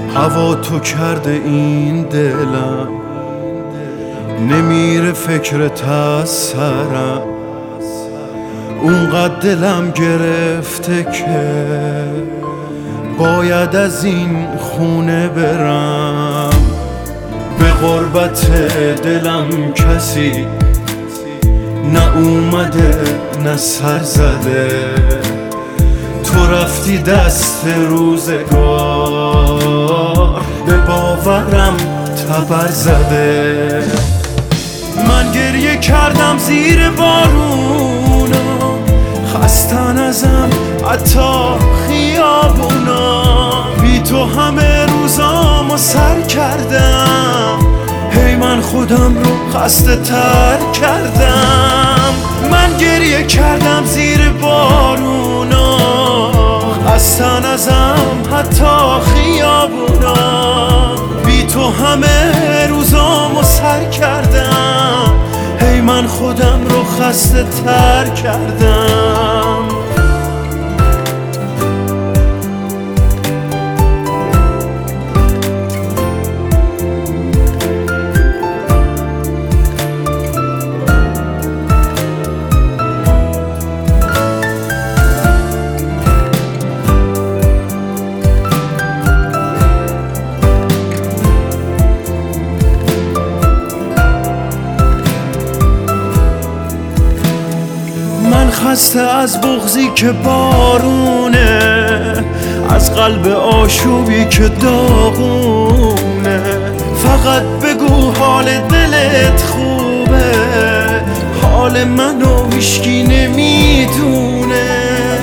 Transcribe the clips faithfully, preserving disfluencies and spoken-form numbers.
هوا تو کرده این دلم، نمیره فکرت از سرم. اونقدر دلم گرفته که باید از این خونه برم. به غربت دلم کسی نه اومده نه سر زده، تو رفتی دست روزگار به باورم تبر زده. من گریه کردم زیر بارونا، خستن ازم حتی خیابونا. بی تو همه روزامو سر کردم، هی من خودم رو خسته تر کردم. من گریه کردم زیر بارونا، خستن ازم حتی خیابونا. بی تو همه روزامو سر کردم، هی من خودم رو خسته تر کردم. خسته از بغضی که بارونه، از قلب آشوبی که داغونه. فقط بگو حال دلت خوبه، حال منو هیچکی نمیدونه.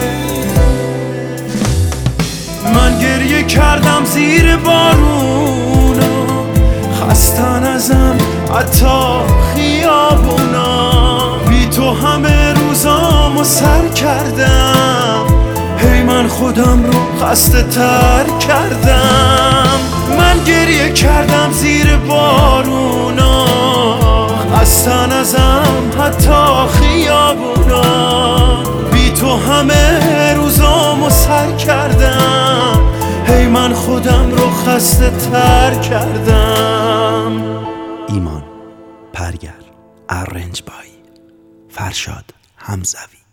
من گریه کردم زیر بارونا، خستن ازم حتی خیابونا. بی تو همه روزامو سر کردم، هی من خودم رو خسته تر کردم. من گریه کردم زیر بارونا، خستن ازم حتی خیابونا. بی تو همه روزامو سر کردم، هی من خودم رو خسته تر کردم. ایمان پرگر، ارنج بای فرشاد حمزوی.